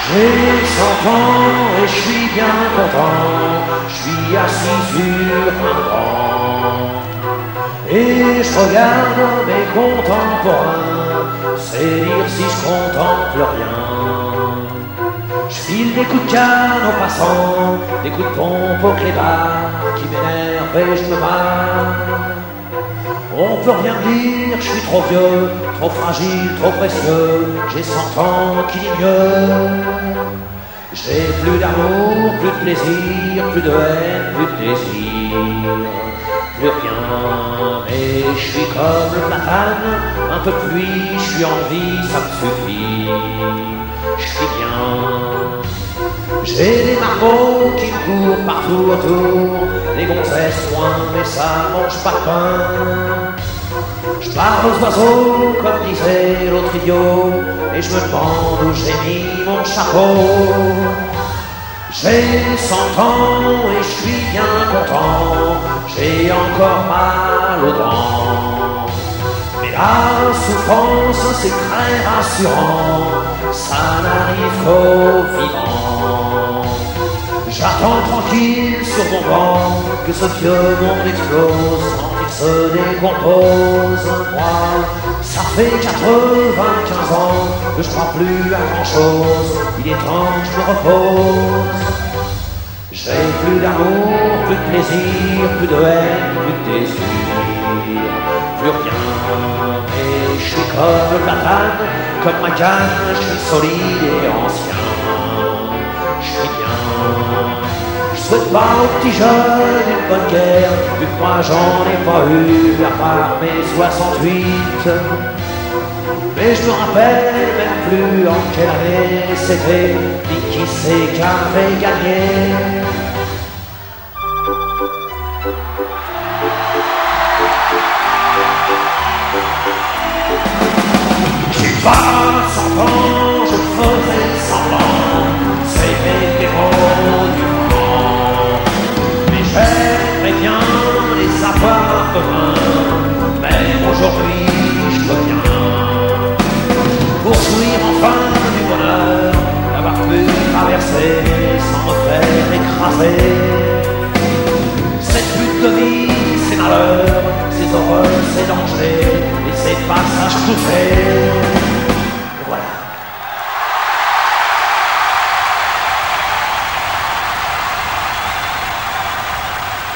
J'ai 100 ans et je suis bien content, je suis assis sur un banc. Et je regarde mes contemporains, c'est dire si je contemple rien. Je file des coups de canne aux passants, des coups de pompe aux clébards qui m'énervent et je me marre. On peut rien me dire, je suis trop vieux, trop fragile, trop précieux, j'ai 100 ans qui dit mieux. J'ai plus d'amour, plus de plaisir, plus de haine, plus de désir, plus rien. Mais je suis comme le platane, un peu de pluie, je suis en vie, ça me suffit, je suis bien. J'ai des marmots qui me courent partout autour, des gonzesses loin, mais ça mange pas de pain. Je parle aux oiseaux, comme disait l'autre idiot, et je me demande où j'ai mis mon chapeau. J'ai 100 ans et je suis bien content, j'ai encore mal aux dents. Mais la souffrance c'est très rassurant, ça n'arrive qu'aux vivants. J'attends tranquille sur mon banc que ce vieux monde explose sans qu'il se décompose. Moi, ça fait 95 ans que je crois plus à grand chose, il est temps que je me repose. J'ai plus d'amour, plus de plaisir, plus de haine, plus de désir, plus rien. Et je suis comme le platane, comme ma canne, je suis solide et ancien. Je suis bien. Je souhaite pas aux petits jeunes une bonne guerre, vu que moi j'en ai pas eu à part mes 68. Mais je me rappelle même plus en quelle année c'était, ni qui c'est qu'avait gagné. J'ai pas 100 ans, je faisais semblant, c'est mes héros du moment. Mais j'aimerais bien les avoir demain, même aujourd'hui je veux bien. Pour jouir enfin du bonheur, d'avoir pu traverser sans me faire écraser. Cette lutte de vie, ces malheurs, ces horreurs, ces dangers, et ces passages poussés.